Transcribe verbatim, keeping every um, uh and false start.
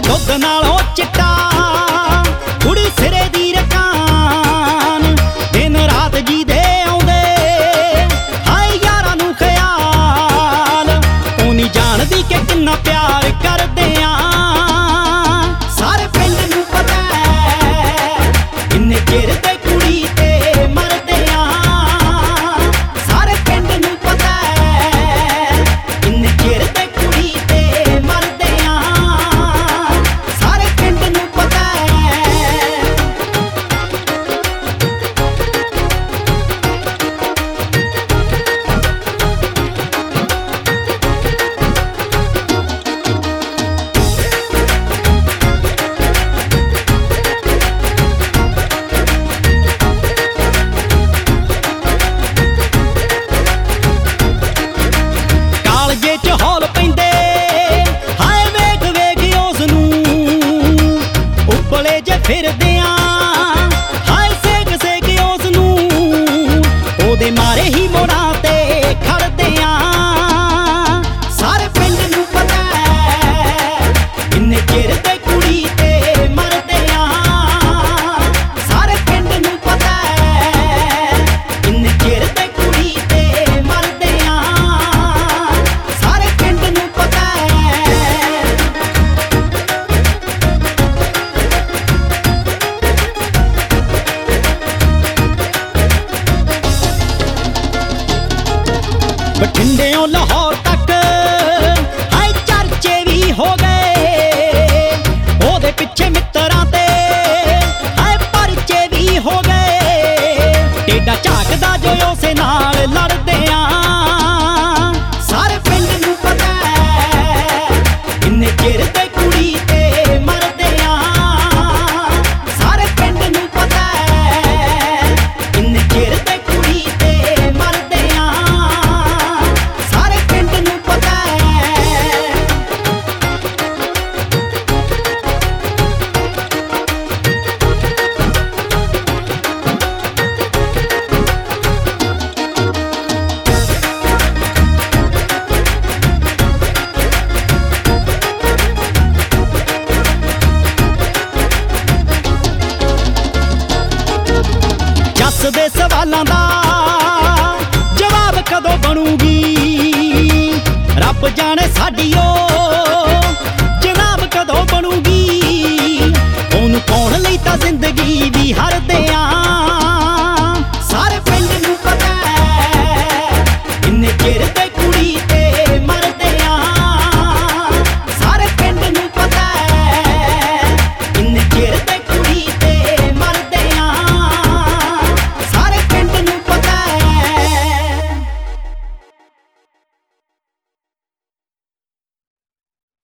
ਦੁੱਧ ਨਾਲੋਂ ਚਿੱਟਾ ਕੁੜੀ ਸਿਰੇ ਦੀ ਰਕਾਨ ਦਿਨ ਰਾਤ ਜੀ ਦੇ ਆਉਂਦੇ ਹਾਏ ਯਾਰਾਂ ਨੂੰ ਖਿਆਲ ਉਹ ਨਹੀਂ ਜਾਣਦੀ ਕਿ ਕਿੰਨਾ ਪਿਆਰ ਕਰਦੇ ਆਂ ਸਾਰੇ ਪਿੰਡ ਨੂੰ ਪਤਾ ਕਿੰਨੇ ਚਿਰ ਤੇ ਕੁੜੀ ਤੇ ਮਰਦੇ ਆਂ ਸਾਰੇ ਪਿੰਡ ਨੂੰ ਪਤਾ ਕਿੰਨੇ ਚਿਰ ਤੇ ਕੁੜੀ ਤੇ ਮਰਦੇ ਆਂ ਸਾਰੇ ਪਿੰਡ ਨੂੰ ਪਤਾ ਕਾਲਜੇ ਚ ਹੌਲ ਪੈਂਦੇ ਹਾਏ ਵੇਖ ਵੇਖ ਉਸ ਨੂੰ ਉੱਪਲੇ ਜੇ ਫਿਰਦੇ ਆਂ ਹਾਏ ਸੇਕ ਸੇਕ ਉਸ ਨੂੰ ਉਹਦੇ ਮਾਰੇ ਹੀ ਮੋੜਾਂ ਤੇ ਖੜਦੇ ਆਂ ਸਾਰੇ ਪਿੰਡ ਨੂੰ ਪਤਾ ਕਿੰਨੇ ਚਿਰ ਤੇ ਕੁੜੀ ਤੇ ਮਰਦੇ ਆਂ ਸਾਰੇ ਪਿੰਡ ਨੂੰ ਪਤਾ ਕਿੰਨੇ ਚਿਰ ਤੇ ਕੁੜੀ ਤੇ ਮਰਦੇ ਆਂ ਸਾਰੇ ਪਿੰਡ ਨੂੰ ਪਤਾ ਬਠਿੰਡਿਓਂ ਲਾਹੌਰ